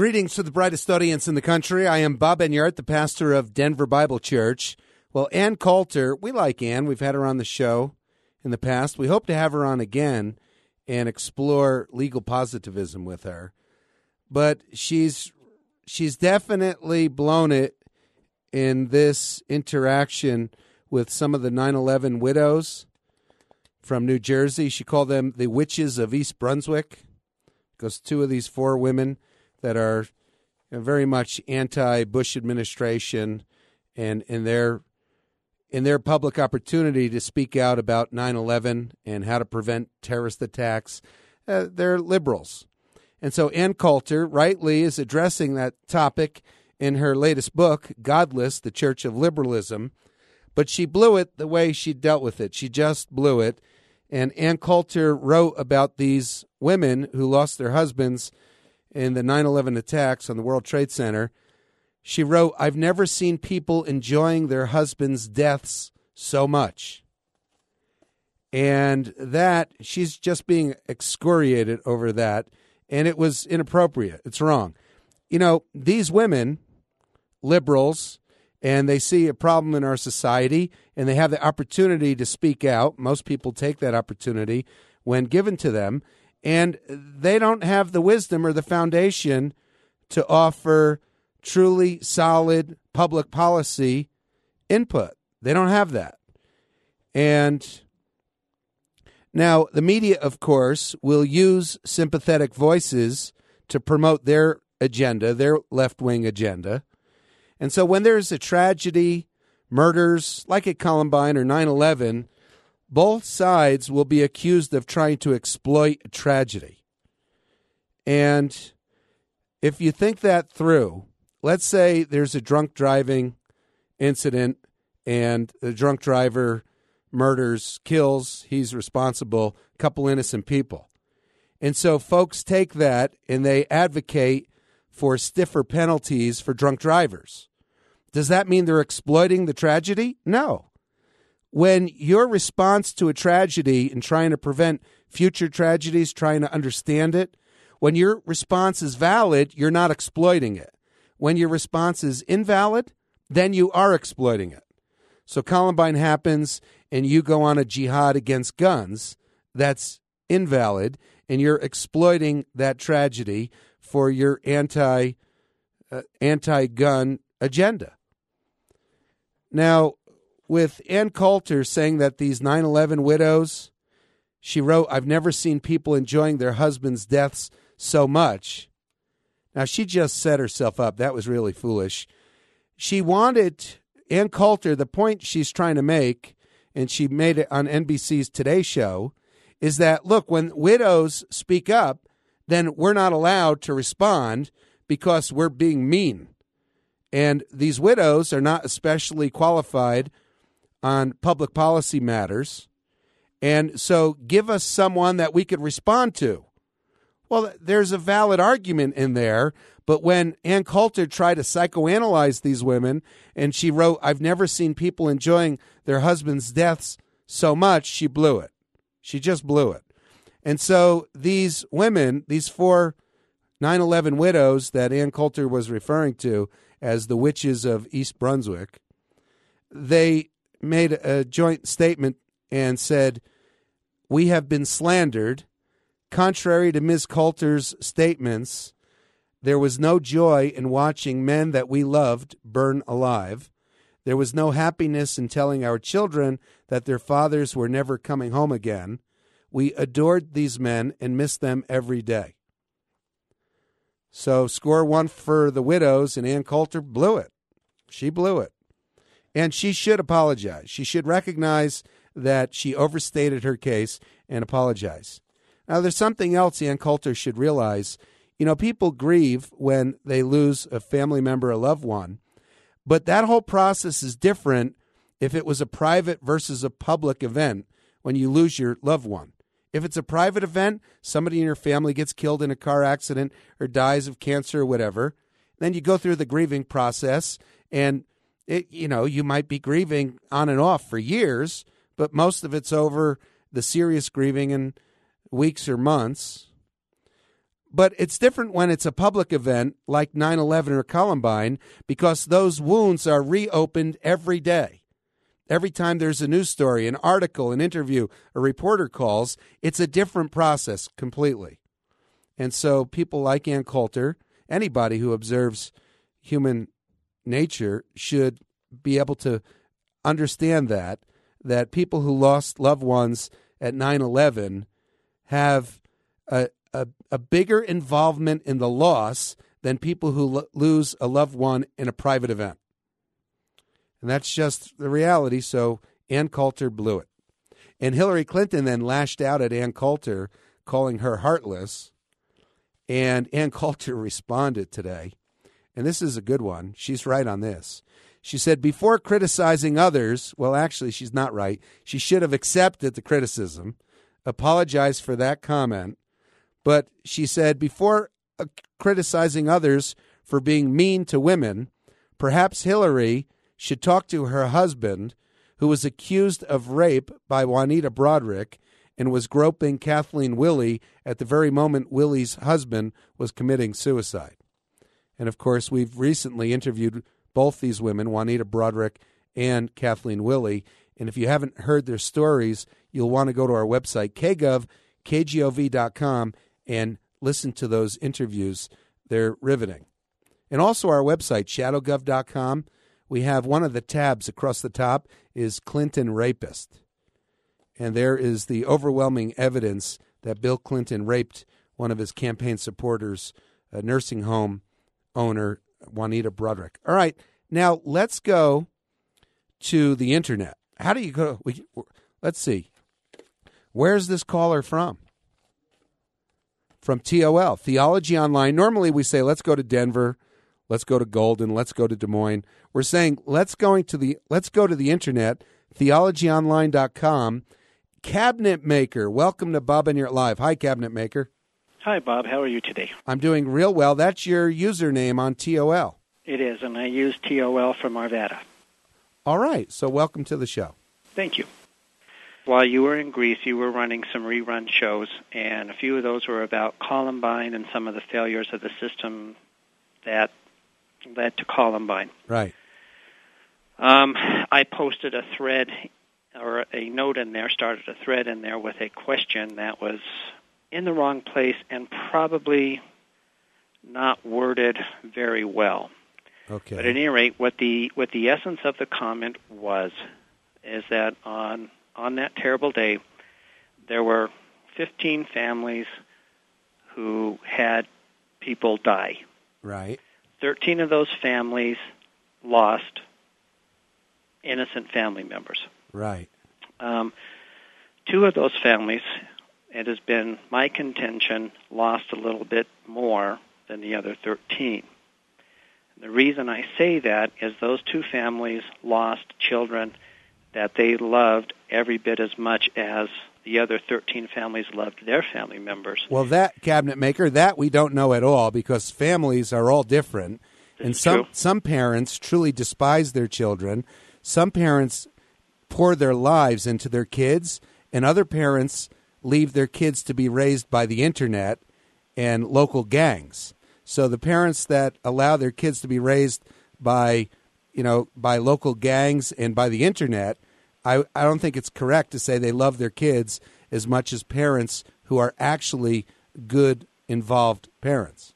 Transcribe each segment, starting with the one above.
Greetings to the brightest audience in the country. I am Bob Enyart, the pastor of Denver Bible Church. Well, Ann Coulter, we like Ann. We've had her on the show in the past. We hope to have her on again and explore legal positivism with her. But she's definitely blown it in this interaction with some of the 9/11 widows from New Jersey. She called them the witches of East Brunswick, because two of these four women that are very much anti-Bush administration, and in their public opportunity to speak out about 9/11 and how to prevent terrorist attacks, they're liberals. And so Ann Coulter rightly is addressing that topic in her latest book, Godless, The Church of Liberalism. But she blew it the way she dealt with it. She just blew it. And Ann Coulter wrote about these women who lost their husbands in the 9/11 attacks on the World Trade Center. She wrote, "I've never seen people enjoying their husbands' deaths so much." And that, she's just being excoriated over that. And it was inappropriate. It's wrong. You know, these women, liberals, and they see a problem in our society, and they have the opportunity to speak out. Most people take that opportunity when given to them, and they don't have the wisdom or the foundation to offer truly solid public policy input. They don't have that. And now, the media, of course, will use sympathetic voices to promote their agenda, their left-wing agenda. And so when there's a tragedy, murders, like at Columbine or 9/11, both sides will be accused of trying to exploit a tragedy. And if you think that through, let's say there's a drunk driving incident and the drunk driver murders, kills, he's responsible, a couple innocent people. And so folks take that and they advocate for stiffer penalties for drunk drivers. Does that mean they're exploiting the tragedy? No. When your response to a tragedy and trying to prevent future tragedies, trying to understand it, when your response is valid, you're not exploiting it. When your response is invalid, then you are exploiting it. So Columbine happens and you go on a jihad against guns, that's invalid, and you're exploiting that tragedy for your anti-gun agenda. Now, with Ann Coulter saying that these 9/11 widows, she wrote, "I've never seen people enjoying their husbands' deaths so much." Now, she just set herself up. That was really foolish. She wanted, Ann Coulter, the point she's trying to make, and she made it on NBC's Today Show, is that, look, when widows speak up, then we're not allowed to respond because we're being mean. And these widows are not especially qualified on public policy matters. And so give us someone that we could respond to. Well, there's a valid argument in there, but when Ann Coulter tried to psychoanalyze these women, and she wrote, "I've never seen people enjoying their husbands' deaths so much," she blew it. She just blew it. And so these women, these four 9/11 widows that Ann Coulter was referring to as the witches of East Brunswick, they made a joint statement and said, "We have been slandered. Contrary to Ms. Coulter's statements, there was no joy in watching men that we loved burn alive. There was no happiness in telling our children that their fathers were never coming home again. We adored these men and missed them every day." So score one for the widows, and Ann Coulter blew it. She blew it. And she should apologize. She should recognize that she overstated her case and apologize. Now, there's something else Ann Coulter should realize. You know, people grieve when they lose a family member, a loved one. But that whole process is different if it was a private versus a public event when you lose your loved one. If it's a private event, somebody in your family gets killed in a car accident or dies of cancer or whatever, then you go through the grieving process, and you might be grieving on and off for years, but most of it's over the serious grieving in weeks or months. But it's different when it's a public event like 9/11 or Columbine, because those wounds are reopened every day. Every time there's a news story, an article, an interview, a reporter calls, it's a different process completely. And so people like Ann Coulter, anybody who observes human nature, should be able to understand that people who lost loved ones at 9/11 have a bigger involvement in the loss than people who lose a loved one in a private event. And that's just the reality, so Ann Coulter blew it. And Hillary Clinton then lashed out at Ann Coulter, calling her heartless, and Ann Coulter responded today, and this is a good one. She's right on this. She said, before criticizing others, well, actually, she's not right. She should have accepted the criticism, apologized for that comment, but she said, before criticizing others for being mean to women, perhaps Hillary should talk to her husband, who was accused of rape by Juanita Broaddrick and was groping Kathleen Willey at the very moment Willey's husband was committing suicide. And, of course, we've recently interviewed both these women, Juanita Broaddrick and Kathleen Willey. And if you haven't heard their stories, you'll want to go to our website, kgov.com, and listen to those interviews. They're riveting. And also our website, shadowgov.com, we have one of the tabs across the top is Clinton Rapist. And there is the overwhelming evidence that Bill Clinton raped one of his campaign supporters, a nursing home owner, Juanita Broaddrick. All right, now let's go to the Internet. How do you go? Let's see. Where's this caller from? From TOL, Theology Online. Normally we say, let's go to Denver, let's go to Golden, let's go to Des Moines. We're saying, let's go to the Internet, theologyonline.com. Cabinet Maker, welcome to Bob and You're Live. Hi, Cabinet Maker. Hi, Bob. How are you today? I'm doing real well. That's your username on TOL. It is, and I use TOL from Arvada. All right, so welcome to the show. Thank you. While you were in Greece, you were running some rerun shows, and a few of those were about Columbine and some of the failures of the system that led to Columbine. Right. I posted a thread or a note in there, started a thread in there with a question that was in the wrong place and probably not worded very well. Okay. But at any rate, what the essence of the comment is that on that terrible day, there were 15 families who had people die. Right. 13 of those families lost innocent family members. Right. 2 of those families, it has been my contention, lost a little bit more than the other 13. The reason I say that is those 2 families lost children that they loved every bit as much as the other 13 families loved their family members. Well, that, Cabinet Maker, that we don't know at all, because families are all different. And some parents truly despise their children. Some parents pour their lives into their kids, and other parents leave their kids to be raised by the Internet and local gangs. So the parents that allow their kids to be raised by local gangs and by the Internet, I don't think it's correct to say they love their kids as much as parents who are actually good, involved parents.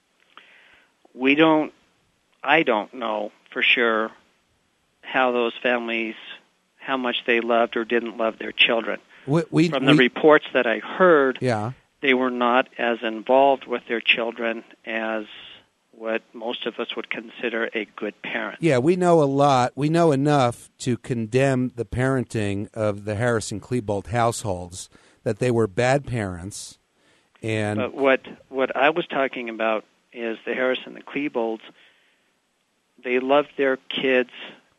I don't know for sure how those families, how much they loved or didn't love their children. From the reports that I heard, they were not as involved with their children as what most of us would consider a good parent. Yeah, we know a lot. We know enough to condemn the parenting of the Harrison-Klebold households, that they were bad parents. But what I was talking about is the Harrison and the Klebolds, they loved their kids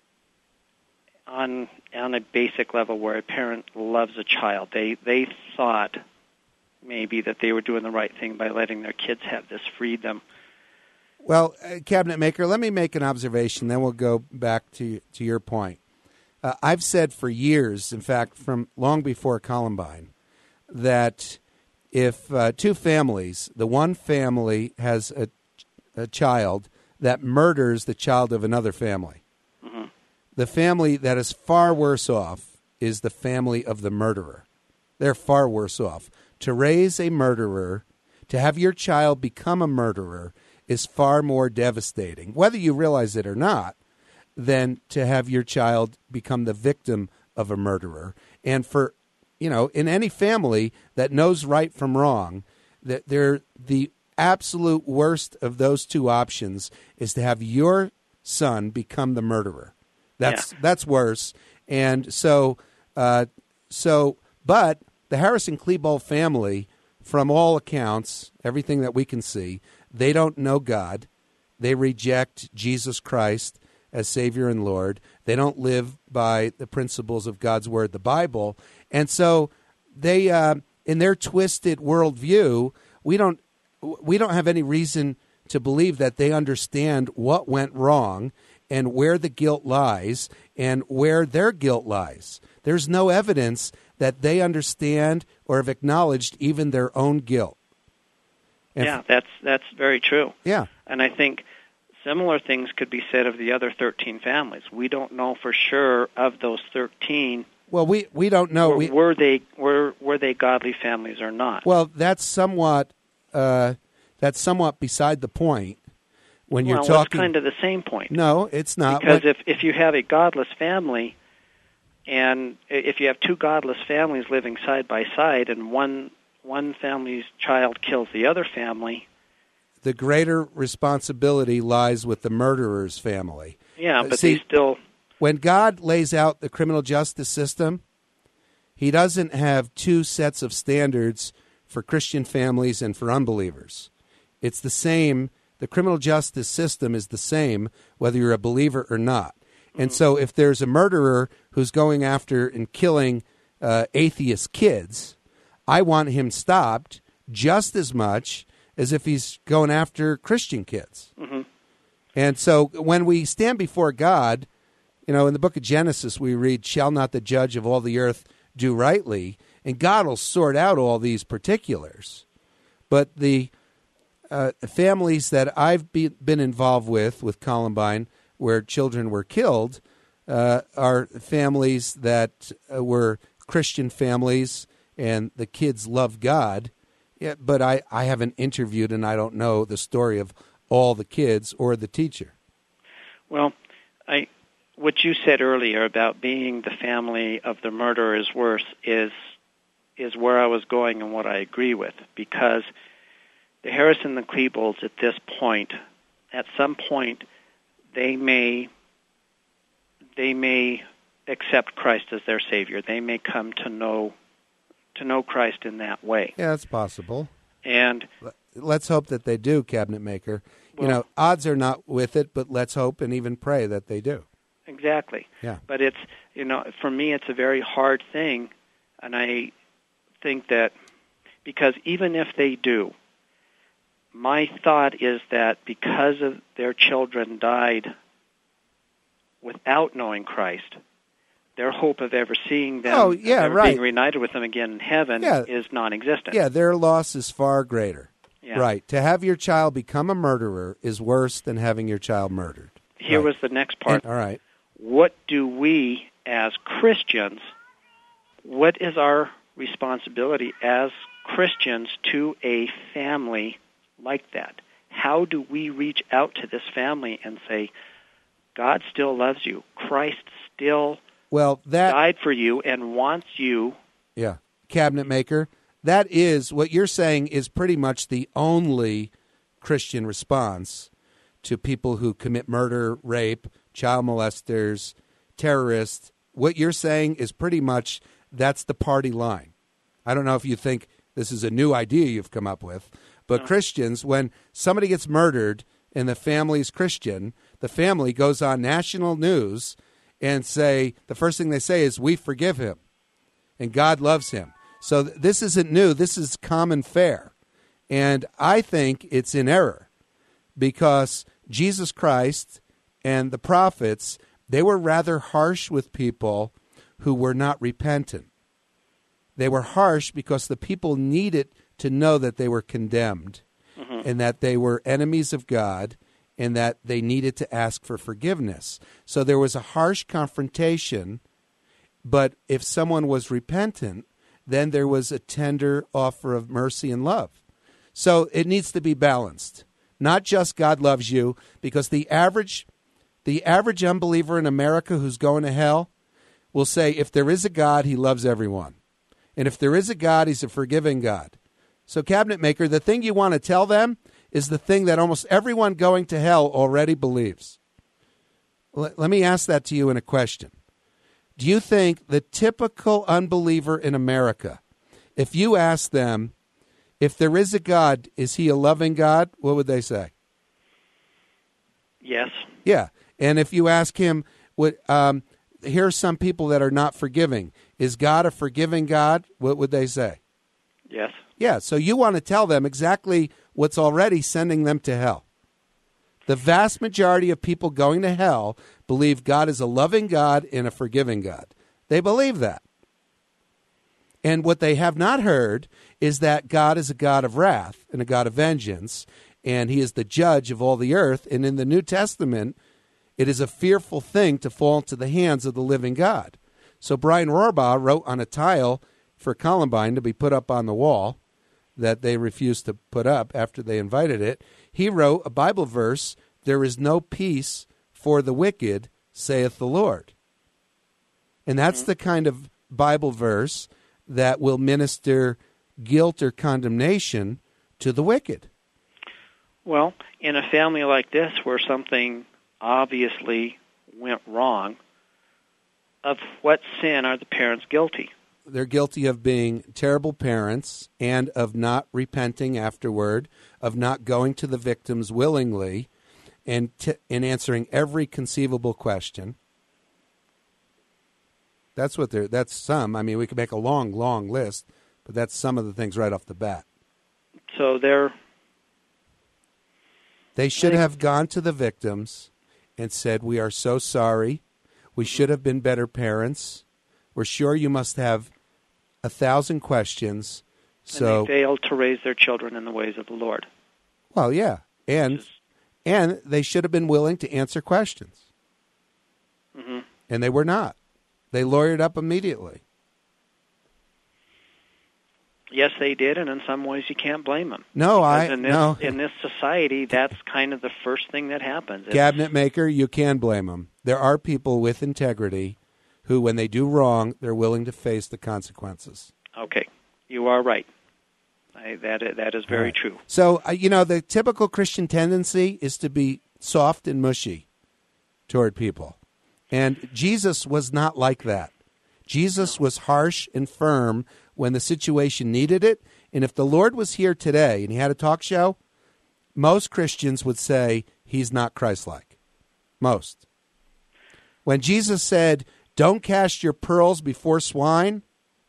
on a basic level where a parent loves a child. They thought maybe that they were doing the right thing by letting their kids have this freedom. Well, Cabinet Maker, let me make an observation, then we'll go back to your point. I've said for years, in fact, from long before Columbine, that if two families, the one family has a child that murders the child of another family, the family that is far worse off is the family of the murderer. They're far worse off. To raise a murderer, to have your child become a murderer, is far more devastating, whether you realize it or not, than to have your child become the victim of a murderer. And for, in any family that knows right from wrong, that they're the absolute worst of those two options is to have your son become the murderer. That's worse. And so, but the Harrison-Klebold family, from all accounts, everything that we can see, they don't know God. They reject Jesus Christ as Savior and Lord. They don't live by the principles of God's Word, the Bible. And so they, in their twisted worldview, we don't have any reason to believe that they understand what went wrong and where the guilt lies and where their guilt lies. There's no evidence that they understand or have acknowledged even their own guilt. And that's very true. Yeah. And I think similar things could be said of the other 13 families. We don't know for sure of those 13. Well, we don't know. Were they godly families or not? Well, that's somewhat beside the point when you're talking. It's kind of the same point. No, it's not. Because if you have a godless family, and if you have two godless families living side by side, and one family's child kills the other family, the greater responsibility lies with the murderer's family. Yeah, but they still... When God lays out the criminal justice system, he doesn't have two sets of standards for Christian families and for unbelievers. It's the same. The criminal justice system is the same whether you're a believer or not. And so if there's a murderer who's going after and killing atheist kids, I want him stopped just as much as if he's going after Christian kids. Mm-hmm. And so when we stand before God, in the book of Genesis we read, "Shall not the judge of all the earth do rightly?" And God will sort out all these particulars. But the families that I've been involved with Columbine, where children were killed, are families that were Christian families, and the kids love God. Yeah, but I haven't interviewed, and I don't know the story of all the kids or the teacher. Well, what you said earlier about being the family of the murderer is worse is where I was going and what I agree with, because the Harrison and the Klebolds at some point, they may accept Christ as their Savior. They may come to know Christ in that way. Yeah, that's possible. And let's hope that they do, Cabinet Maker. Well, odds are not with it, but let's hope and even pray that they do. Exactly. Yeah. But it's, for me, it's a very hard thing, and I think that because even if they do, my thought is that because of their children died without knowing Christ, their hope of ever seeing them, being reunited with them again in heaven is non-existent. Yeah, their loss is far greater. Yeah. Right. To have your child become a murderer is worse than having your child murdered. Here was the next part. All right. What do we as Christians, what is our responsibility as Christians to a family like that? How do we reach out to this family and say, God still loves you, Christ still died for you and wants you? Yeah. Cabinet Maker, that is, what you're saying is pretty much the only Christian response to people who commit murder, rape, child molesters, terrorists. What you're saying is pretty much that's the party line. I don't know if you think this is a new idea you've come up with, but Christians, when somebody gets murdered and the family's Christian, the family goes on national news and the first thing they say is, we forgive him and God loves him. So this isn't new. This is common fare. And I think it's in error because Jesus Christ and the prophets, they were rather harsh with people who were not repentant. They were harsh because the people needed to know that they were condemned and that they were enemies of God and that they needed to ask for forgiveness. So there was a harsh confrontation, but if someone was repentant, then there was a tender offer of mercy and love. So it needs to be balanced. Not just God loves you, because the average unbeliever in America who's going to hell will say, if there is a God, he loves everyone. And if there is a God, he's a forgiving God. So, cabinet maker, the thing you want to tell them is the thing that almost everyone going to hell already believes. Let me ask that to you in a question. Do you think the typical unbeliever in America, if you ask them, if there is a God, is he a loving God? What would they say? Yes. Yeah. And if you ask him, here are some people that are not forgiving. Is God a forgiving God? What would they say? Yes. Yeah. So you want to tell them exactly what's already sending them to hell. The vast majority of people going to hell believe God is a loving God and a forgiving God. They believe that. And what they have not heard is that God is a God of wrath and a God of vengeance, and he is the judge of all the earth. And in the New Testament, it is a fearful thing to fall into the hands of the living God. So Brian Rohrbaugh wrote on a tile for Columbine to be put up on the wall that they refused to put up after they invited it. He wrote a Bible verse, "There is no peace for the wicked, saith the Lord." And that's the kind of Bible verse that will minister guilt or condemnation to the wicked. Well, in a family like this where something obviously went wrong, of what sin are the parents guilty? They're guilty of being terrible parents and of not repenting afterward, of not going to the victims willingly and answering every conceivable question. That's some. I mean, we could make a long, long list, but that's some of the things right off the bat. So they should have gone to the victims and said, "We are so sorry. We should have been better parents. We're sure you must have 1,000 questions." So and they failed to raise their children in the ways of the Lord. Well, yeah, and they should have been willing to answer questions, and they were not. They lawyered up immediately. Yes, they did, and in some ways you can't blame them. No, in this society, that's kind of the first thing that happens. Cabinet maker, you can blame them. There are people with integrity who, when they do wrong, they're willing to face the consequences. Okay, you are right. That is very true. So, the typical Christian tendency is to be soft and mushy toward people. And Jesus was not like that. Jesus was harsh and firm when the situation needed it. And if the Lord was here today and he had a talk show, most Christians would say he's not Christ-like. Most. When Jesus said, "Don't cast your pearls before swine,"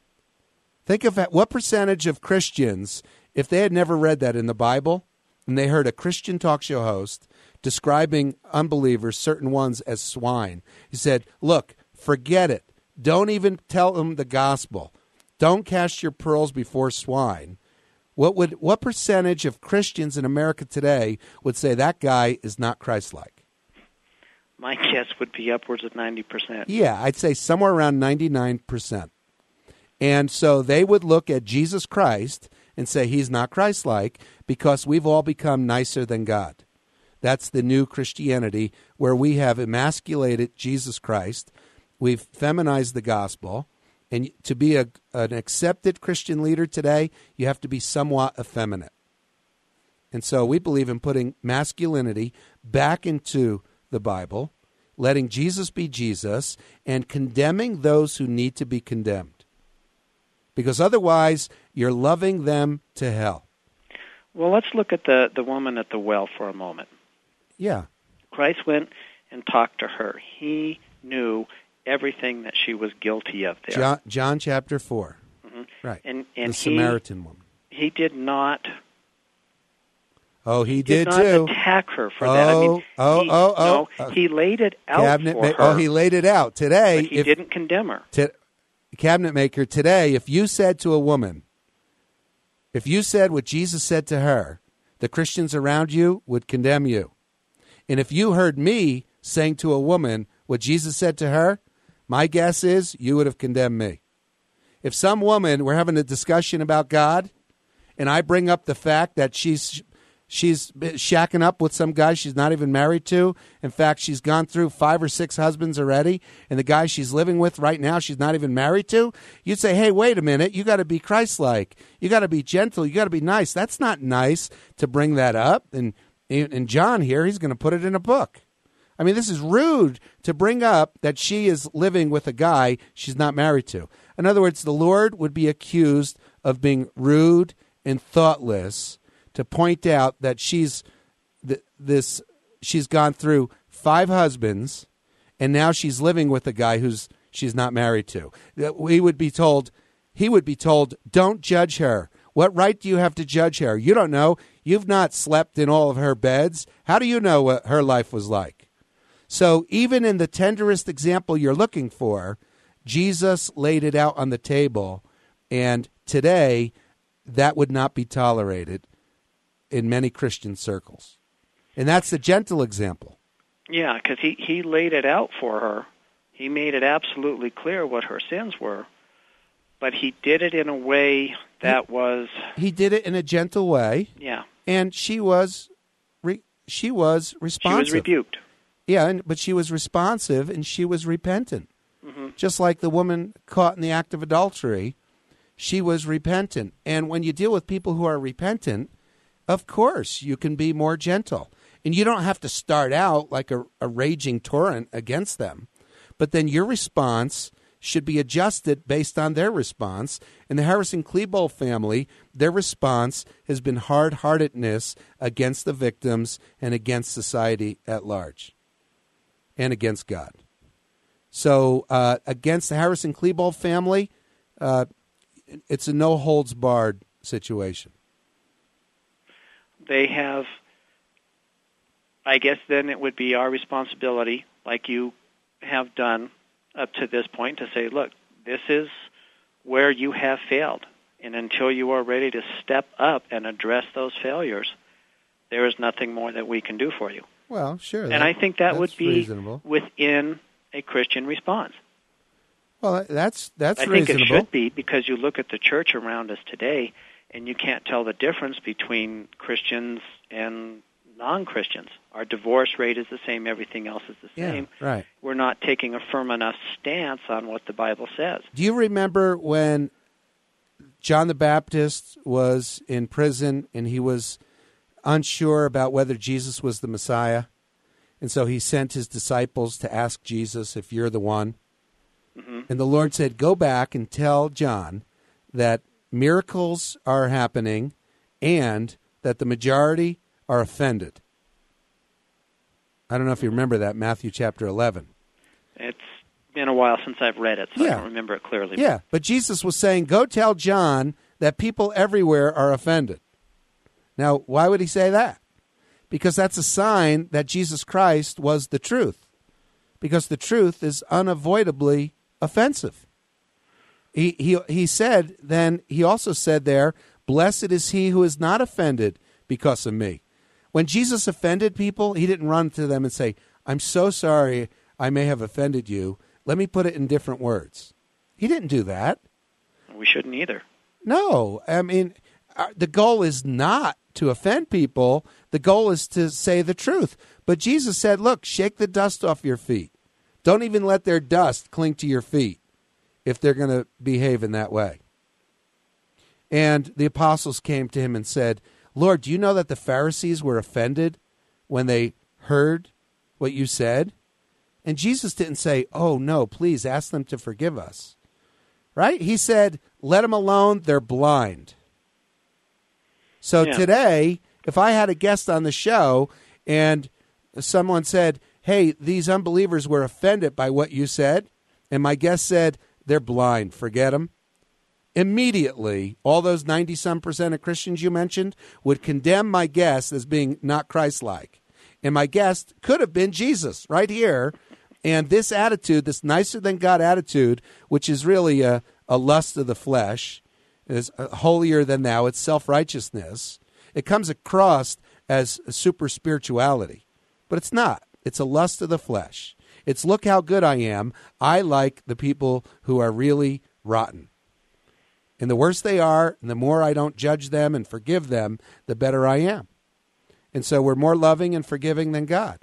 think of what percentage of Christians, if they had never read that in the Bible, and they heard a Christian talk show host describing unbelievers, certain ones, as swine. He said, "Look, forget it. Don't even tell them the gospel. Don't cast your pearls before swine." What percentage of Christians in America today would say that guy is not Christ-like? My guess would be upwards of 90%. Yeah, I'd say somewhere around 99%. And so they would look at Jesus Christ and say he's not Christ-like because we've all become nicer than God. That's the new Christianity, where we have emasculated Jesus Christ. We've feminized the gospel. And to be an accepted Christian leader today, you have to be somewhat effeminate. And so we believe in putting masculinity back into the Bible, letting Jesus be Jesus, and condemning those who need to be condemned. Because otherwise, you're loving them to hell. Well, let's look at the woman at the well for a moment. Yeah. Christ went and talked to her. He knew everything that she was guilty of there. John chapter 4. Right. And the Samaritan woman. He did not... Oh, he did too. not attack her for that. I mean, he laid it out for her. Oh, he laid it out. Today, but he didn't condemn her. Cabinet maker, today, if you said to a woman, If you said what Jesus said to her, the Christians around you would condemn you. And if you heard me saying to a woman what Jesus said to her, my guess is you would have condemned me. If some woman, we're having a discussion about God, and I bring up the fact that she's shacking up with some guy she's not even married to. In fact, she's gone through 5 or 6 husbands already, and the guy she's living with right now she's not even married to. You'd say, hey, wait a minute, you got to be Christ-like. You got to be gentle. You got to be nice. That's not nice to bring that up. And John here, he's going to put it in a book. I mean, this is rude to bring up that she is living with a guy she's not married to. In other words, the Lord would be accused of being rude and thoughtless to point out that she's gone through 5 husbands, and now she's living with a guy she's not married to. He would be told, don't judge her. What right do you have to judge her? You don't know. You've not slept in all of her beds. How do you know what her life was like? So even in the tenderest example you're looking for, Jesus laid it out on the table, and today that would not be tolerated in many Christian circles. And that's the gentle example. Yeah, because he laid it out for her. He made it absolutely clear what her sins were, but he did it in a way that was... He did it in a gentle way. Yeah. And she was responsive. She was rebuked. Yeah, but she was responsive and she was repentant. Mm-hmm. Just like the woman caught in the act of adultery, she was repentant. And when you deal with people who are repentant, of course, you can be more gentle. And you don't have to start out like a raging torrent against them. But then your response should be adjusted based on their response. In the Harrison-Klebold family, their response has been hard-heartedness against the victims and against society at large and against God. So against the Harrison-Klebold family, it's a no-holds-barred situation. They have, I guess then it would be our responsibility, like you have done up to this point, to say, look, this is where you have failed. And until you are ready to step up and address those failures, there is nothing more that we can do for you. Well, sure. And I think that would be reasonable. Within a Christian response. Well, that's I reasonable. think it should be, because you look at the church around us today, and you can't tell the difference between Christians and non-Christians. Our divorce rate is the same. Everything else is the same. Yeah, right. We're not taking a firm enough stance on what the Bible says. Do you remember when John the Baptist was in prison and he was unsure about whether Jesus was the Messiah? And so he sent his disciples to ask Jesus if you're the one. Mm-hmm. And the Lord said, go back and tell John that miracles are happening and that the majority are offended. I don't know if you remember that, Matthew chapter 11. It's been a while since I've read it, so I don't remember it clearly. Yeah, but Jesus was saying, go tell John that people everywhere are offended. Now, why would he say that? Because that's a sign that Jesus Christ was the truth. Because the truth is unavoidably offensive. He said, then he also said there, blessed is he who is not offended because of me. When Jesus offended people, he didn't run to them and say, I'm so sorry I may have offended you. Let me put it in different words. He didn't do that. We shouldn't either. No. I mean, the goal is not to offend people. The goal is to say the truth. But Jesus said, look, shake the dust off your feet. Don't even let their dust cling to your feet if they're going to behave in that way. And the apostles came to him and said, Lord, do you know that the Pharisees were offended when they heard what you said? And Jesus didn't say, oh, no, please ask them to forgive us. Right? He said, let them alone. They're blind. So today, if I had a guest on the show and someone said, hey, these unbelievers were offended by what you said, and my guest said, they're blind, forget them. Immediately, all those 90-some% of Christians you mentioned would condemn my guest as being not Christ-like. And my guest could have been Jesus right here. And this attitude, this nicer-than-God attitude, which is really a lust of the flesh, It's holier than thou. It's self-righteousness. It comes across as a super spirituality, but it's not. It's a lust of the flesh. It's look how good I am. I like the people who are really rotten. And the worse they are, and the more I don't judge them and forgive them, the better I am. And so we're more loving and forgiving than God.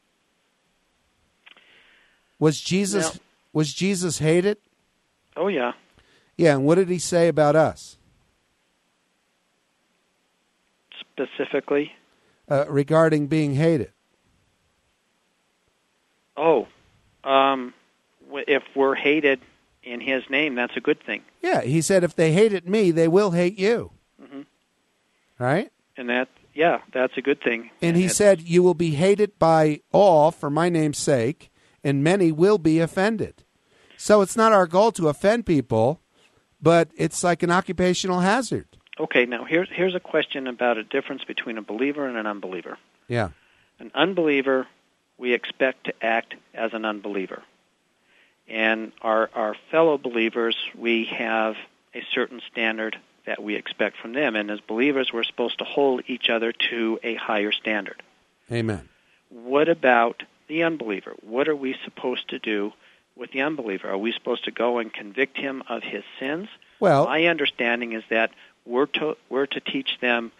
Was Jesus hated? Oh, yeah. Yeah, and what did he say about us? Specifically? Regarding being hated. Oh, if we're hated in his name, that's a good thing. Yeah, he said if they hated me, they will hate you. Mm-hmm. Right? And that's a good thing. And he said, you will be hated by all for my name's sake, and many will be offended. So it's not our goal to offend people, but it's like an occupational hazard. Okay, now here's a question about a difference between a believer and an unbeliever. Yeah. An unbeliever, we expect to act as an unbeliever. And our fellow believers, we have a certain standard that we expect from them. And as believers, we're supposed to hold each other to a higher standard. Amen. What about the unbeliever? What are we supposed to do with the unbeliever? Are we supposed to go and convict him of his sins? Well, my understanding is that we're to teach them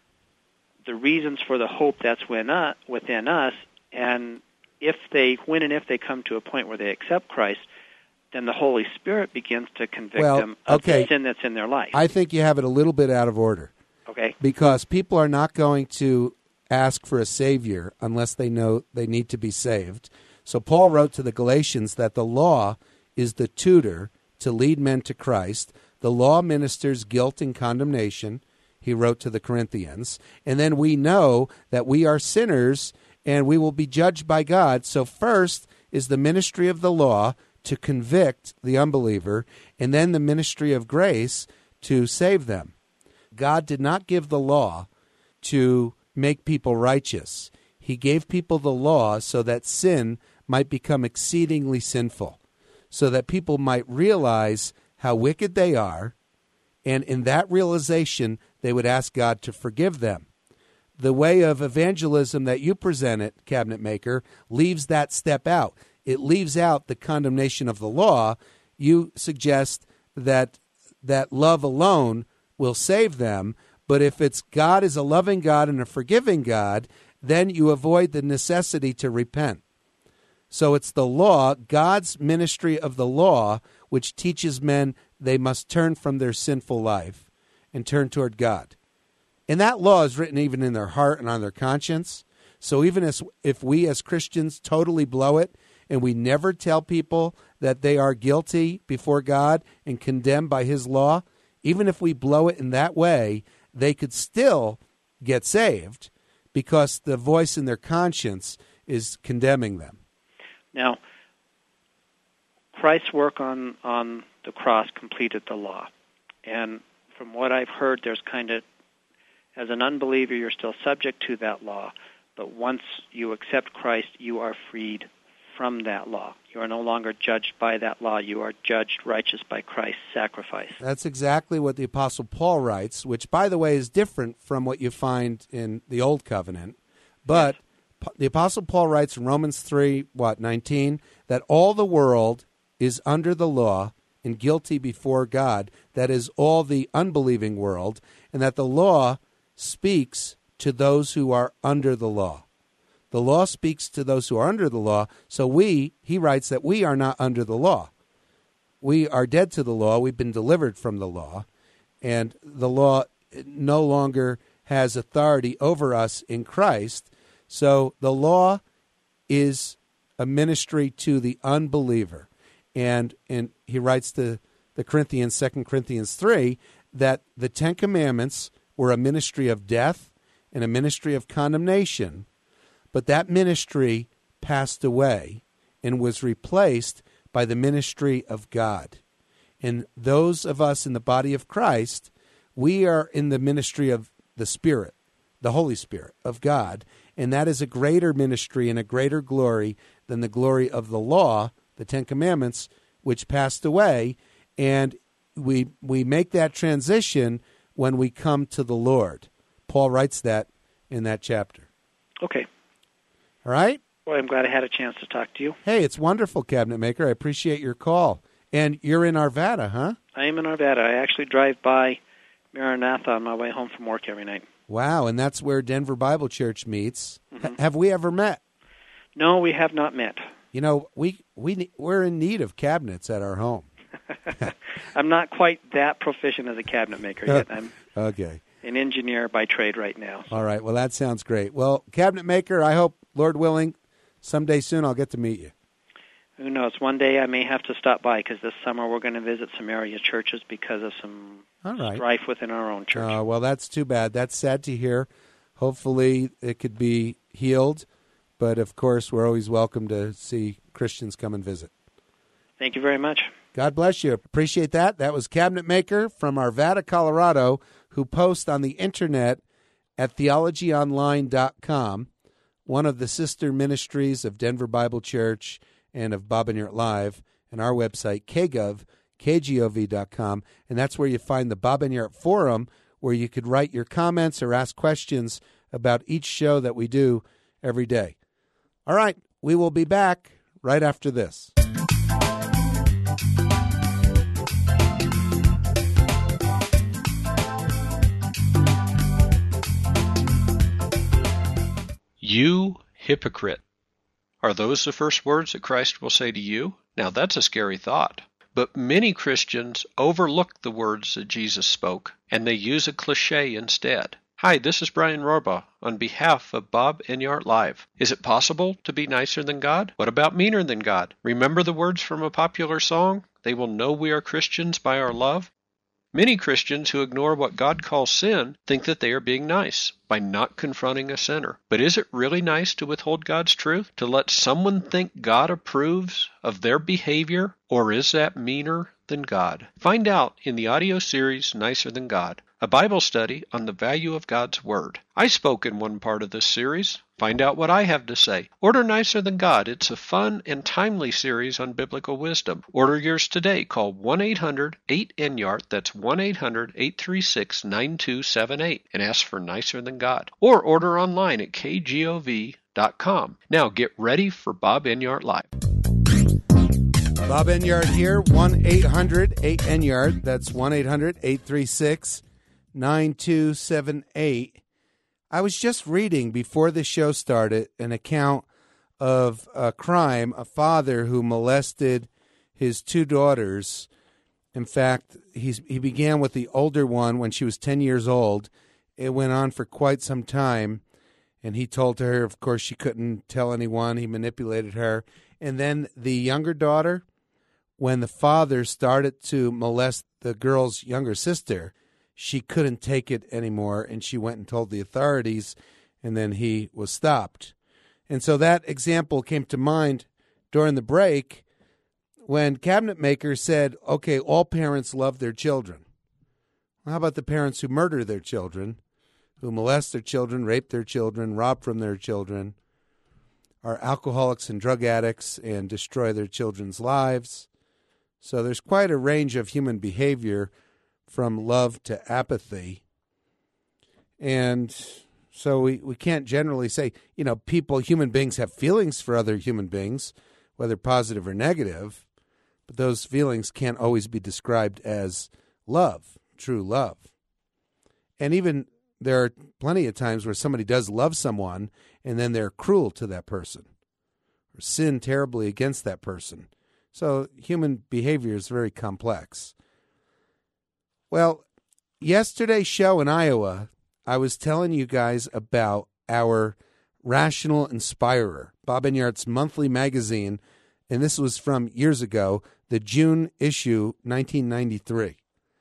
the reasons for the hope that's within us, and if they come to a point where they accept Christ, then the Holy Spirit begins to convict them of the sin that's in their life. I think you have it a little bit out of order. Okay. Because people are not going to ask for a Savior unless they know they need to be saved. So Paul wrote to the Galatians that the law is the tutor to lead men to Christ. The law ministers guilt and condemnation, he wrote to the Corinthians. And then we know that we are sinners and we will be judged by God. So first is the ministry of the law to convict the unbeliever, and then the ministry of grace to save them. God did not give the law to make people righteous. He gave people the law so that sin might become exceedingly sinful, so that people might realize how wicked they are, and in that realization, they would ask God to forgive them. The way of evangelism that you presented, Cabinet Maker, leaves that step out. It leaves out the condemnation of the law. You suggest that love alone will save them, but if it's God is a loving God and a forgiving God, then you avoid the necessity to repent. So it's the law, God's ministry of the law, which teaches men they must turn from their sinful life and turn toward God. And that law is written even in their heart and on their conscience. So even if we as Christians totally blow it and we never tell people that they are guilty before God and condemned by his law, even if we blow it in that way, they could still get saved because the voice in their conscience is condemning them. Now, Christ's work on the cross completed the law. And from what I've heard, there's kind of, as an unbeliever, you're still subject to that law. But once you accept Christ, you are freed from that law. You are no longer judged by that law. You are judged righteous by Christ's sacrifice. That's exactly what the Apostle Paul writes, which, by the way, is different from what you find in the Old Covenant. But yes, the Apostle Paul writes in Romans 3:19, that all the world is under the law and guilty before God, that is, all the unbelieving world, and that the law speaks to those who are under the law. The law speaks to those who are under the law, so he writes that we are not under the law. We are dead to the law. We've been delivered from the law, and the law no longer has authority over us in Christ. So the law is a ministry to the unbeliever. And he writes to the Corinthians, 2 Corinthians 3, that the Ten Commandments were a ministry of death and a ministry of condemnation, but that ministry passed away and was replaced by the ministry of God. And those of us in the body of Christ, we are in the ministry of the Spirit, the Holy Spirit of God, and that is a greater ministry and a greater glory than the glory of the law, the Ten Commandments, which passed away. And we make that transition when we come to the Lord. Paul writes that in that chapter. Okay. All right? Well, I'm glad I had a chance to talk to you. Hey, it's wonderful, Cabinet Maker. I appreciate your call. And you're in Arvada, huh? I am in Arvada. I actually drive by Maranatha on my way home from work every night. Wow, and that's where Denver Bible Church meets. Have we ever met? No, we have not met. You know, we're in need of cabinets at our home. I'm not quite that proficient as a cabinet maker yet. I'm okay. An engineer by trade right now. All right, well, that sounds great. Well, Cabinet Maker, I hope, Lord willing, someday soon I'll get to meet you. Who knows? One day I may have to stop by because this summer we're going to visit some area churches because of some strife within our own church. Well, that's too bad. That's sad to hear. Hopefully it could be healed. But, of course, we're always welcome to see Christians come and visit. Thank you very much. God bless you. Appreciate that. That was Cabinet Maker from Arvada, Colorado, who posts on the Internet at theologyonline.com, one of the sister ministries of Denver Bible Church and of Bob and Yurt Live, and our website, kgov.com, and that's where you find the Bob and Yurt Forum, where you could write your comments or ask questions about each show that we do every day. All right, we will be back right after this. You hypocrite. Are those the first words that Christ will say to you? Now that's a scary thought. But many Christians overlook the words that Jesus spoke, and they use a cliche instead. Hi, this is Brian Rohrbaugh on behalf of Bob and Yurt Live. Is it possible to be nicer than God? What about meaner than God? Remember the words from a popular song? They will know we are Christians by our love. Many Christians who ignore what God calls sin think that they are being nice by not confronting a sinner. But is it really nice to withhold God's truth? To let someone think God approves of their behavior? Or is that meaner than God? Find out in the audio series Nicer Than God, a Bible study on the value of God's Word. I spoke in one part of this series. Find out what I have to say. Order Nicer Than God. It's a fun and timely series on biblical wisdom. Order yours today. Call 1-800-8-NYART. That's 1-800-836-9278 and ask for Nicer Than God. Or order online at kgov.com. Now get ready for Bob and Yurt Live. Bob and Yurt here, 1-800-8-NYART. That's 1-800-836-9278. I was just reading before the show started an account of a crime, a father who molested his two daughters. In fact, he began with the older one when she was 10 years old. It went on for quite some time, and he told her, of course, she couldn't tell anyone. He manipulated her. And then the younger daughter, when the father started to molest the girl's younger sister, she couldn't take it anymore, and she went and told the authorities, and then he was stopped. And so that example came to mind during the break when Cabinet Maker said, okay, all parents love their children. Well, how about the parents who murder their children, who molest their children, rape their children, rob from their children, are alcoholics and drug addicts and destroy their children's lives? So there's quite a range of human behavior from love to apathy. And so we can't generally say, human beings have feelings for other human beings, whether positive or negative, but those feelings can't always be described as love, true love. And even there are plenty of times where somebody does love someone and then they're cruel to that person or sin terribly against that person. So human behavior is very complex. Well, yesterday's show in Iowa, I was telling you guys about our Rational Inspirer, Bob and Yurt's monthly magazine, and this was from years ago, the June issue, 1993.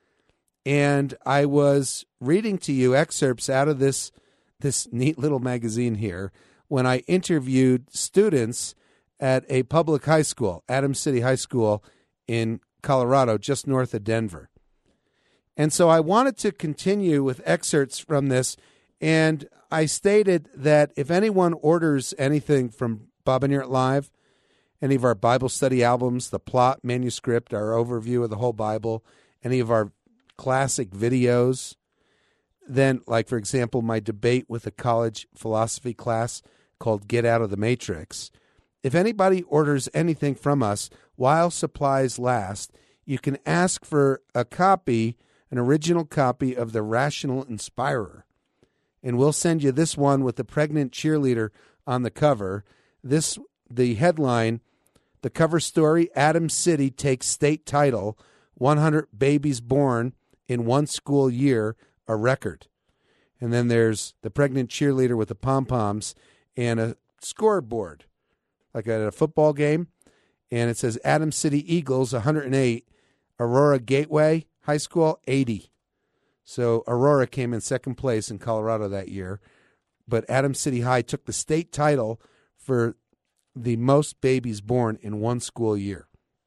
And I was reading to you excerpts out of this neat little magazine here when I interviewed students at a public high school, Adams City High School in Colorado, just north of Denver. And so I wanted to continue with excerpts from this, and I stated that if anyone orders anything from Bob and Yurt Live, any of our Bible study albums, the plot manuscript, our overview of the whole Bible, any of our classic videos, then, like, for example, my debate with a college philosophy class called Get Out of the Matrix, if anybody orders anything from us while supplies last, you can ask for a copy, an original copy of The Rational Inspirer. And we'll send you this one with the pregnant cheerleader on the cover. The headline, the cover story, Adam City takes state title, 100 babies born in one school year, a record. And then there's the pregnant cheerleader with the pom-poms and a scoreboard, like at a football game. And it says Adam City Eagles, 108, Aurora Gateway High School, 80. So Aurora came in second place in Colorado that year. But Adam City High took the state title for the most babies born in one school year.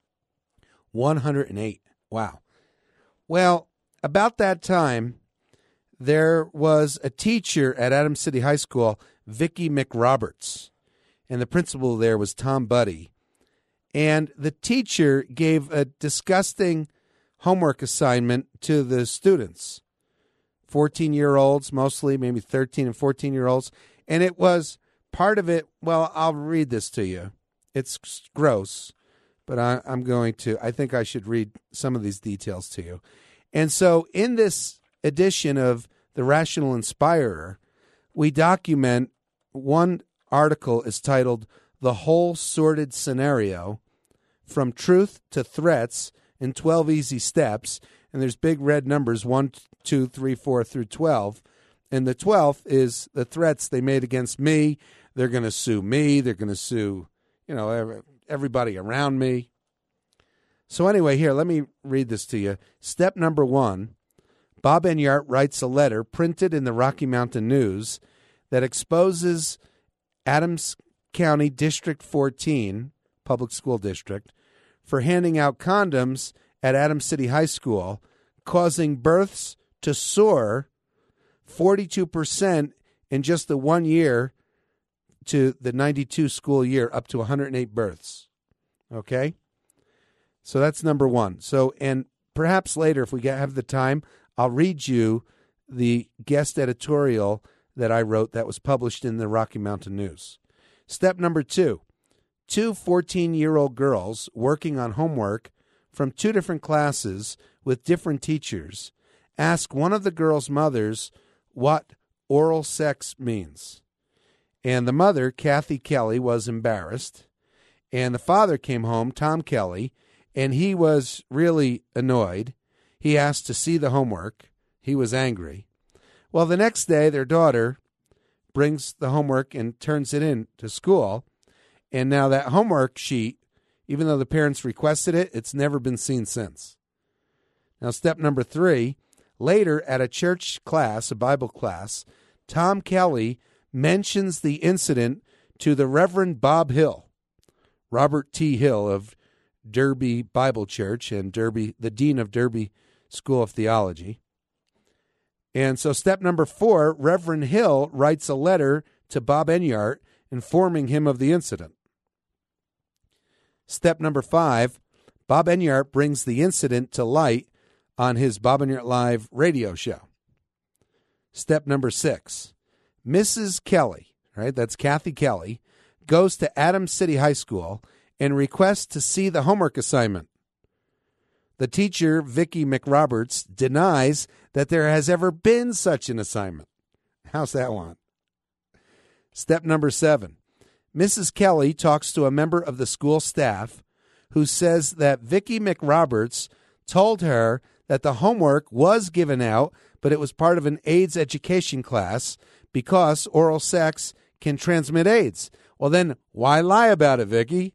108. Wow. Well, about that time, there was a teacher at Adam City High School, Vicki McRoberts, and the principal there was Tom Buddy. And the teacher gave a disgusting homework assignment to the students, 14-year-olds mostly, maybe 13 and 14-year-olds. And it was part of it, well, I'll read this to you. It's gross, but I think I should read some of these details to you. And so in this edition of The Rational Inspirer, we document one article is titled The Whole Sordid Scenario, From Truth to Threats in 12 Easy Steps. And there's big red numbers, 1, 2, 3, 4 through 12. And the 12th is the threats they made against me. They're going to sue me. They're going to sue, everybody around me. So anyway, here, let me read this to you. Step number 1, Bob Enyart writes a letter printed in the Rocky Mountain News that exposes Adams County District 14, public school district, for handing out condoms at Adams City High School, causing births to soar 42% in just the 1 year to the 92 school year, up to 108 births. Okay? So that's number 1. So, and perhaps later, if we have the time, I'll read you the guest editorial that I wrote that was published in the Rocky Mountain News. Step number 2, 2 14-year-old girls working on homework from 2 different classes with different teachers ask one of the girls' mothers what oral sex means. And the mother, Kathy Kelly, was embarrassed. And the father came home, Tom Kelly, and he was really annoyed. He asked to see the homework. He was angry. Well, the next day, their daughter brings the homework and turns it in to school. And now that homework sheet, even though the parents requested it, it's never been seen since. Now, step number 3, later at a church class, a Bible class, Tom Kelly mentions the incident to the Reverend Bob Hill, Robert T. Hill of Derby Bible Church and Derby, the dean of Derby School of Theology. And so step number 4, Reverend Hill writes a letter to Bob Enyart informing him of the incident. Step number 5, Bob Enyart brings the incident to light on his Bob Enyart Live radio show. Step number 6, Mrs. Kelly, right, that's Kathy Kelly, goes to Adams City High School and requests to see the homework assignment. The teacher, Vicki McRoberts, denies that there has ever been such an assignment. How's that one? Step number 7. Mrs. Kelly talks to a member of the school staff who says that Vicki McRoberts told her that the homework was given out, but it was part of an AIDS education class because oral sex can transmit AIDS. Well, then why lie about it, Vicki?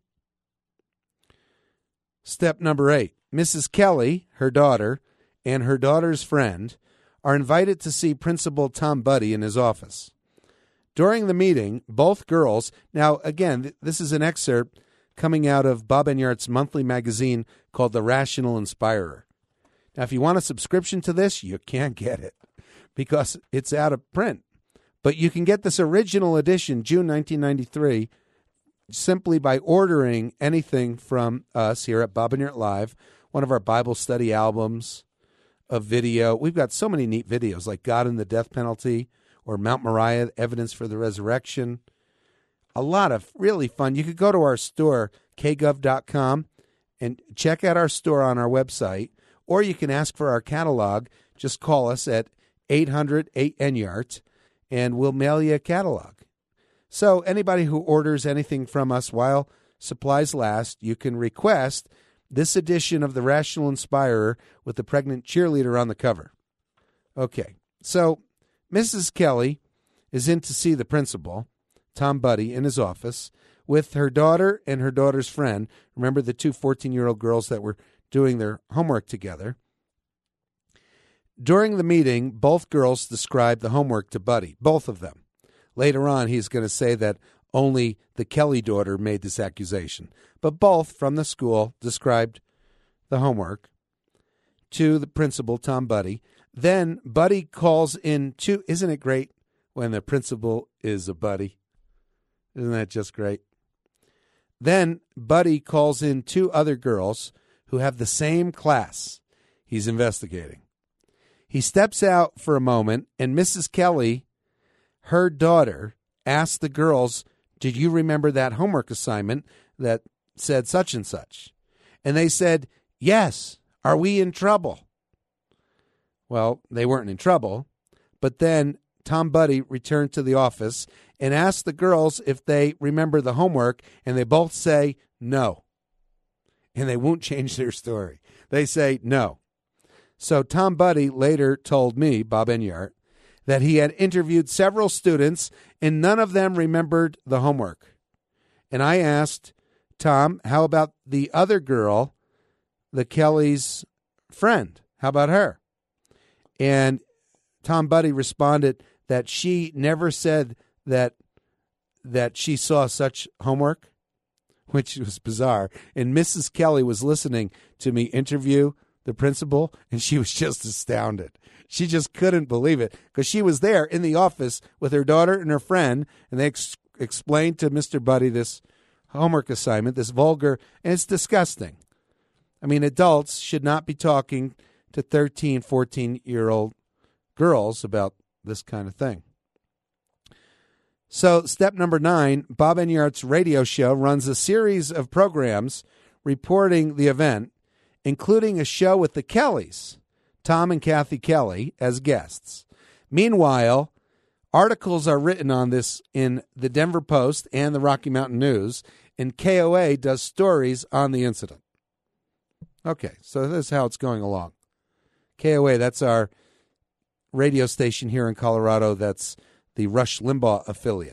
Step number 8. Mrs. Kelly, her daughter, and her daughter's friend are invited to see Principal Tom Buddy in his office. During the meeting, both girls, now again, this is an excerpt coming out of Bob Enyart's monthly magazine called The Rational Inspirer. Now, if you want a subscription to this, you can't get it because it's out of print. But you can get this original edition, June 1993, simply by ordering anything from us here at Bob Enyart Live, one of our Bible study albums, of video. We've got so many neat videos like God and the Death Penalty or Mount Moriah, Evidence for the Resurrection. A lot of really fun. You could go to our store, kgov.com, and check out our store on our website, or you can ask for our catalog. Just call us at 800-8NYART, and we'll mail you a catalog. So anybody who orders anything from us while supplies last, you can request this edition of The Rational Inspirer with the pregnant cheerleader on the cover. Okay, so Mrs. Kelly is in to see the principal, Tom Buddy, in his office with her daughter and her daughter's friend. Remember the two 14-year-old girls that were doing their homework together. During the meeting, both girls described the homework to Buddy, both of them. Later on, he's going to say that only the Kelly daughter made this accusation. But both from the school described the homework to the principal, Tom Buddy. Then Buddy calls in two. Isn't it great when the principal is a buddy? Isn't that just great? Then Buddy calls in two other girls who have the same class he's investigating. He steps out for a moment, and Mrs. Kelly, her daughter, asks the girls, "Did you remember that homework assignment that said such and such?" And they said, "Yes. Are we in trouble?" Well, they weren't in trouble, but then Tom Buddy returned to the office and asked the girls if they remember the homework, and they both say no. And they won't change their story. They say no. So Tom Buddy later told me, Bob Enyart, that he had interviewed several students and none of them remembered the homework. And I asked Tom, how about the other girl, the Kelly's friend? How about her? And Tom Buddy responded that she never said that she saw such homework, which was bizarre. And Mrs. Kelly was listening to me interview the principal, and she was just astounded. She just couldn't believe it because she was there in the office with her daughter and her friend, and they explained to Mr. Buddy this homework assignment, this vulgar, and it's disgusting. I mean, adults should not be talking to 13, 14-year-old girls about this kind of thing. So step number 9, Bob Enyart's radio show runs a series of programs reporting the event, including a show with the Kellys, Tom and Kathy Kelly, as guests. Meanwhile, articles are written on this in the Denver Post and the Rocky Mountain News, and KOA does stories on the incident. Okay, so this is how it's going along. KOA, that's our radio station here in Colorado. That's the Rush Limbaugh affiliate.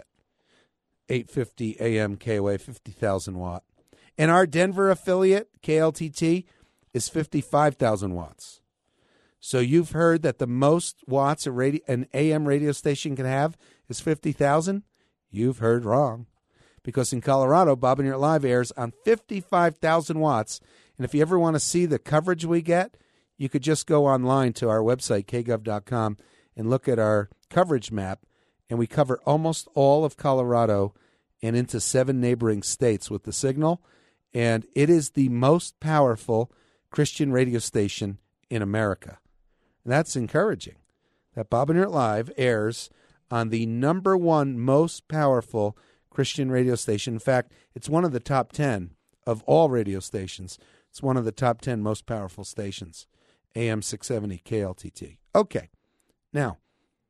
850 AM KOA, 50,000 watt. And our Denver affiliate, KLTT, is 55,000 watts. So you've heard that the most watts an AM radio station can have is 50,000? You've heard wrong. Because in Colorado, Bob Enyart Live airs on 55,000 watts. And if you ever want to see the coverage we get, you could just go online to our website, kgov.com, and look at our coverage map. And we cover almost all of Colorado and into 7 neighboring states with the signal. And it is the most powerful Christian radio station in America. And that's encouraging that Bob Enyart Live airs on the number 1 most powerful Christian radio station. In fact, it's one of the top 10 of all radio stations. It's one of the top 10 most powerful stations, AM 670 KLTT. Okay. Now,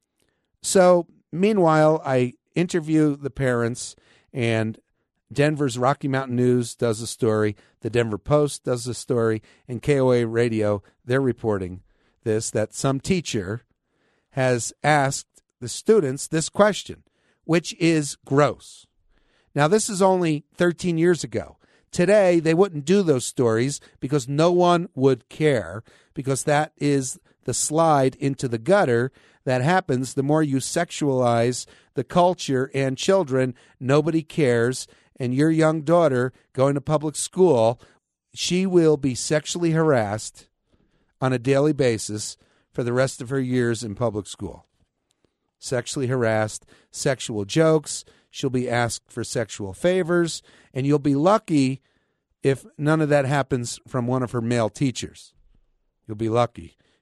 so meanwhile, I interview the parents, and Denver's Rocky Mountain News does a story, the Denver Post does a story, and KOA Radio, they're reporting this, that some teacher has asked the students this question, which is gross. Now, this is only 13 years ago. Today, they wouldn't do those stories because no one would care, because that is the slide into the gutter that happens the more you sexualize the culture and children. Nobody cares. And your young daughter going to public school, she will be sexually harassed on a daily basis for the rest of her years in public school. Sexually harassed, sexual jokes. She'll be asked for sexual favors, and you'll be lucky if none of that happens from one of her male teachers. You'll be lucky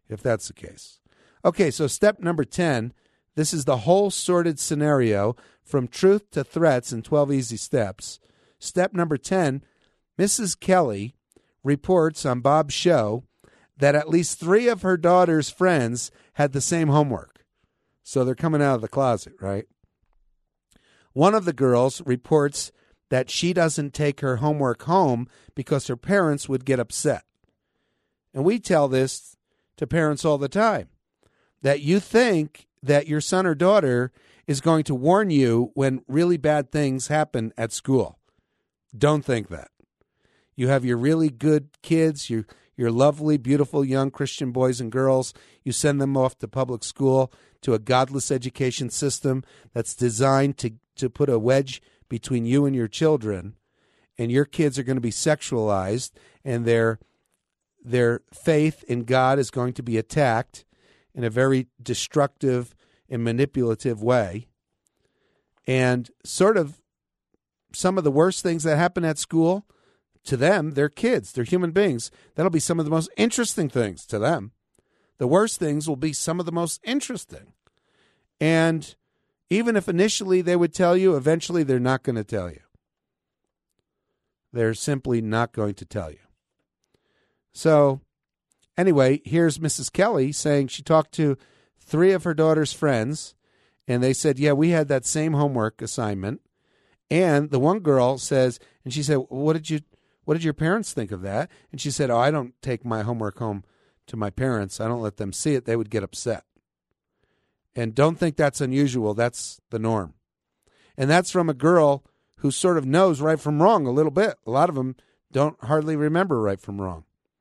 if that's the case. Okay, so step number 10, this is the whole sorted scenario from truth to threats in 12 easy steps. Step number 10, Mrs. Kelly reports on Bob's show that at least 3 of her daughter's friends had the same homework. So they're coming out of the closet, right? One of the girls reports that she doesn't take her homework home because her parents would get upset. And we tell this to parents all the time, that you think that your son or daughter is going to warn you when really bad things happen at school. Don't think that. You have your really good kids, your lovely, beautiful young Christian boys and girls. You send them off to public school, to a godless education system that's designed to put a wedge between you and your children, and your kids are going to be sexualized, and their faith in God is going to be attacked in a very destructive and manipulative way. And sort of some of the worst things that happen at school, to them, they're kids, they're human beings. That'll be some of the most interesting things to them. The worst things will be some of the most interesting. And even if initially they would tell you, eventually they're not going to tell you. They're simply not going to tell you. So, anyway, here's Mrs. Kelly saying she talked to 3 of her daughter's friends, and they said, yeah, we had that same homework assignment. And the one girl says, and she said, what did your parents think of that? And she said, I don't take my homework home to my parents. I don't let them see it. They would get upset. And don't think that's unusual. That's the norm. And that's from a girl who sort of knows right from wrong a little bit. A lot of them don't hardly remember right from wrong.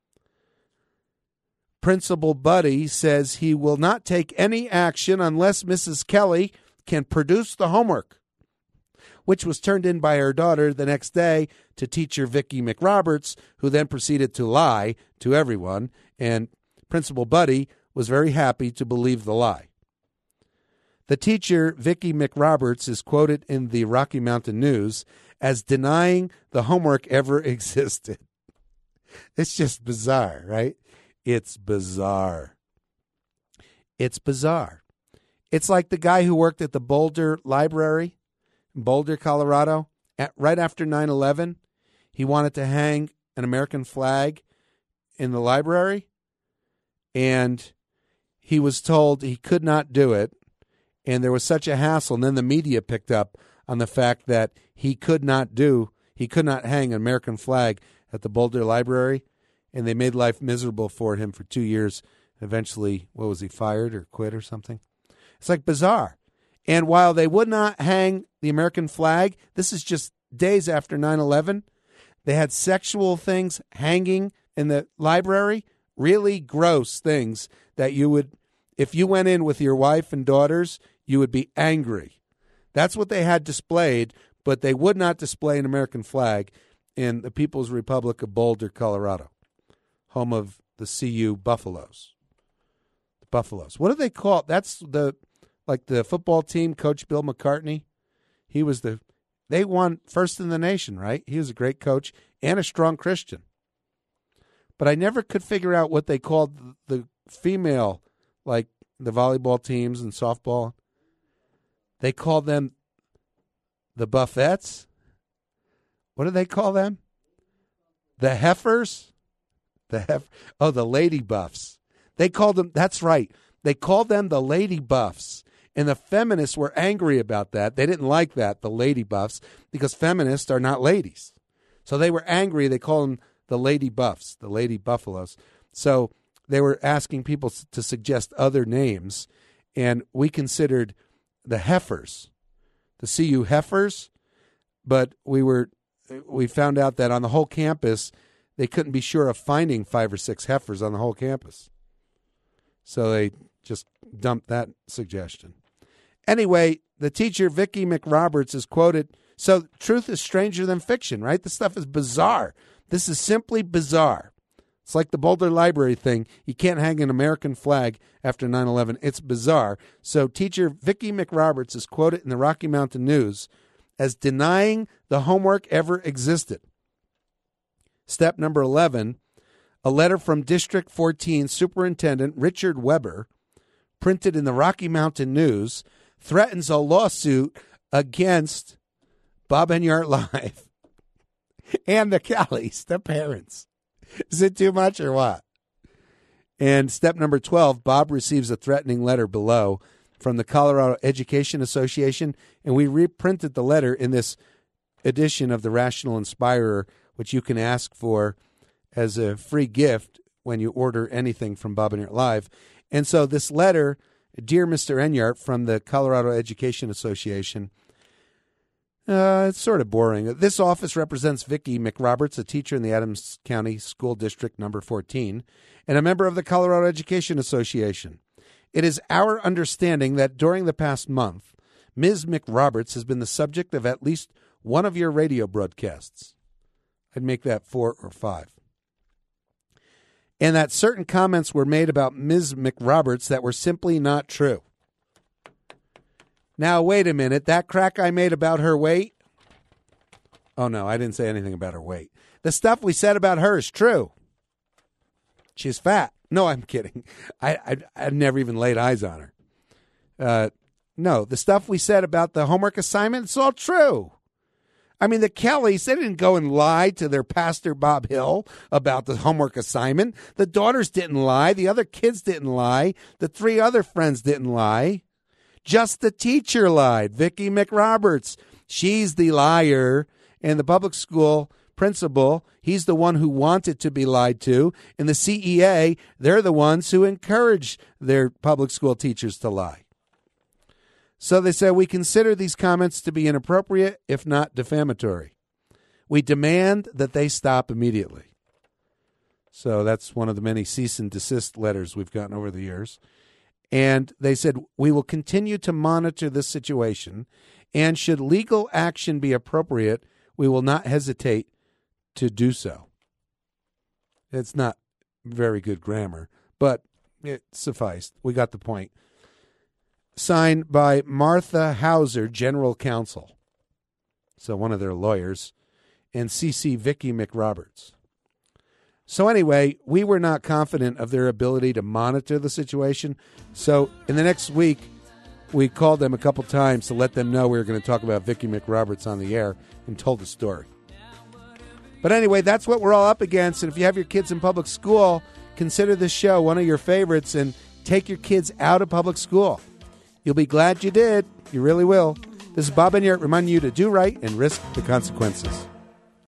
Principal Buddy says he will not take any action unless Mrs. Kelly can produce the homework, which was turned in by her daughter the next day to teacher Vicki McRoberts, who then proceeded to lie to everyone, and Principal Buddy was very happy to believe the lie. The teacher, Vicki McRoberts, is quoted in the Rocky Mountain News as denying the homework ever existed. It's just bizarre, right? It's bizarre. It's bizarre. It's like the guy who worked at the Boulder Library in Boulder, Colorado. Right after 9/11, he wanted to hang an American flag in the library, and he was told he could not do it. And there was such a hassle, and then the media picked up on the fact that he could not hang an American flag at the Boulder Library, and they made life miserable for him for 2 years. Eventually, what was he, fired or quit or something? It's like bizarre. And while they would not hang the American flag, this is just days after 9/11, they had sexual things hanging in the library, really gross things that you would, if you went in with your wife and daughters, you would be angry. That's what they had displayed, but they would not display an American flag in the People's Republic of Boulder, Colorado, home of the CU Buffaloes. The Buffaloes. What do they call it? That's the football team, Coach Bill McCartney. They won first in the nation, right? He was a great coach and a strong Christian. But I never could figure out what they called the female, like the volleyball teams and softball. They called them the Buffettes. What do they call them? The Heifers? The Lady Buffs. They called them, that's right. They called them the Lady Buffs. And the feminists were angry about that. They didn't like that, the Lady Buffs, because feminists are not ladies. So they were angry. They called them the Lady Buffs, the Lady Buffaloes. So they were asking people to suggest other names. And we considered the Heifers, the CU Heifers. But we found out that on the whole campus, they couldn't be sure of finding 5 or 6 heifers on the whole campus. So they just dumped that suggestion. Anyway, the teacher, Vicki McRoberts, is quoted, so truth is stranger than fiction, right? This stuff is bizarre. This is simply bizarre. It's like the Boulder Library thing. You can't hang an American flag after 9/11. It's bizarre. So teacher Vicki McRoberts is quoted in the Rocky Mountain News as denying the homework ever existed. Step number 11, A letter from District 14 Superintendent Richard Weber, printed in the Rocky Mountain News, threatens a lawsuit against Bob Enyart Live and the Callies, the parents. Is it too much or what? And step number 12, Bob receives a threatening letter below from the Colorado Education Association, and we reprinted the letter in this edition of the Rational Inspirer, which you can ask for as a free gift when you order anything from Bob Enyart Live. And so this letter, Dear Mr. Enyart, from the Colorado Education Association, it's sort of boring. This office represents Vicki McRoberts, a teacher in the Adams County School District number 14, and a member of the Colorado Education Association. It is our understanding that during the past month, Ms. McRoberts has been the subject of at least one of your radio broadcasts. I'd make that 4 or 5. And that certain comments were made about Ms. McRoberts that were simply not true. Now, wait a minute. That crack I made about her weight? Oh, no, I didn't say anything about her weight. The stuff we said about her is true. She's fat. No, I'm kidding. I've never even laid eyes on her. No, the stuff we said about the homework assignment, it's all true. I mean, the Kellys, they didn't go and lie to their pastor, Bob Hill, about the homework assignment. The daughters didn't lie. The other kids didn't lie. The 3 other friends didn't lie. Just the teacher lied, Vicki McRoberts. She's the liar. And the public school principal, he's the one who wanted to be lied to. And the CEA, they're the ones who encourage their public school teachers to lie. So they said, we consider these comments to be inappropriate, if not defamatory. We demand that they stop immediately. So that's one of the many cease and desist letters we've gotten over the years. And they said, we will continue to monitor this situation, and should legal action be appropriate, we will not hesitate to do so. It's not very good grammar, but it sufficed. We got the point. Signed by Martha Hauser, General Counsel, so one of their lawyers, and C.C. Vicki McRoberts. So anyway, we were not confident of their ability to monitor the situation. So in the next week, we called them a couple times to let them know we were going to talk about Vicki McRoberts on the air and told the story. But anyway, that's what we're all up against. And if you have your kids in public school, consider this show one of your favorites and take your kids out of public school. You'll be glad you did. You really will. This is Bob Enyart reminding you to do right and risk the consequences.